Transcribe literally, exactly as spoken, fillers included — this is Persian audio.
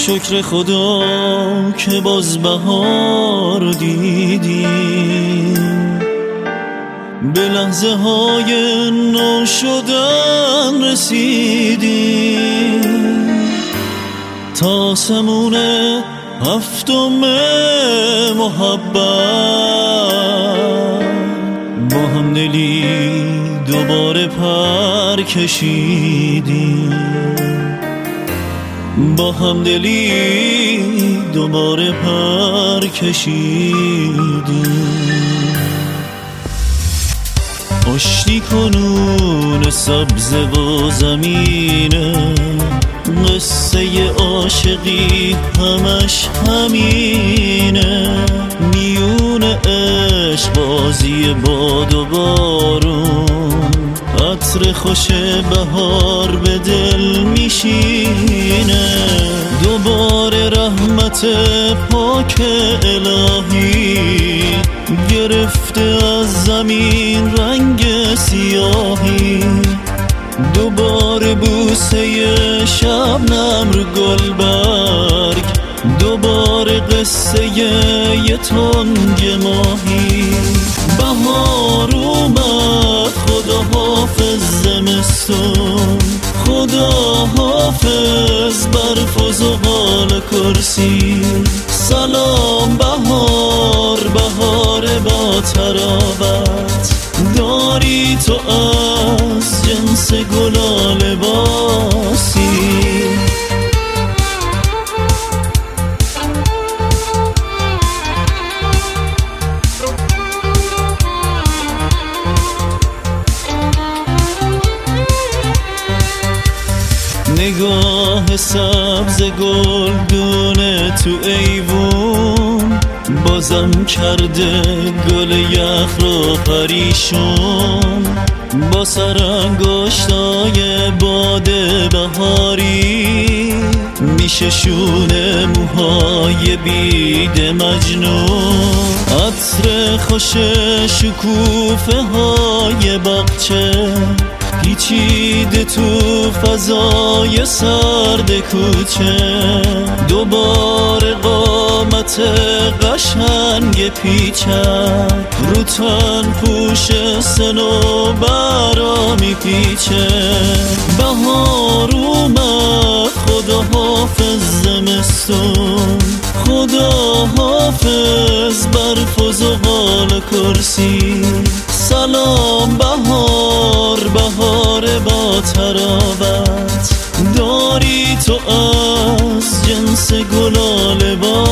شکر خدا که باز بهار دیدیم، به لحظه های نو شدن رسیدیم، تا سمون هفتم محبت با هم دلی دوباره پر کشیدیم، با هم دلی دوباره پر کشیدیم. آشتی کنون سبز و زمینه، قصه عاشقی همش همینه، میون عشق بازی باد و بارون، عطر خوش بهار به دل میشینه، دوباره رحمت پاک الهی گرفته از زمین رنگ سیاهی، دوباره بوسه شبنم رو گلبرگ، دوباره قصه یه تنگ ماهی. بهار اومد، خدا حافظ زمستون، خدا حافظ برف و زغال کرسی. سلام بهار، بهار با تراوت، داری تو از جنس گلال لباسی. نگاه سبز گلدونه تو ایوون، بازم کرده گل یخ رو پریشون، با سرانگشتای باد بهاری میشه شونه موهای بید مجنون، عطر خوش شکوفه های باغچه پیچیده تو فضای سرد کوچه، دوباره قامت قشنگ پیچد رو تن پوش صنوبرا میپیچه. بهار اومد، خدا حافظ زمستون، خدا حافظ برف و زغال کرسی. سلام بهار، بهار با تراوت، داری تو از جنس گلال لباس.